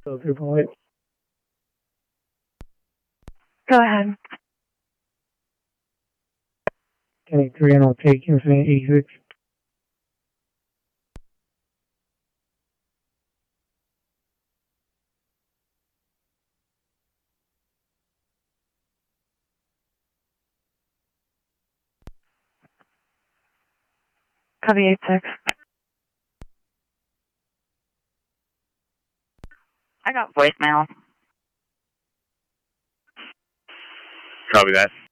So, 3.8. Go ahead. Kenny 3, and I'll take Infinite 86. Copy 86. I got voicemail. Copy that.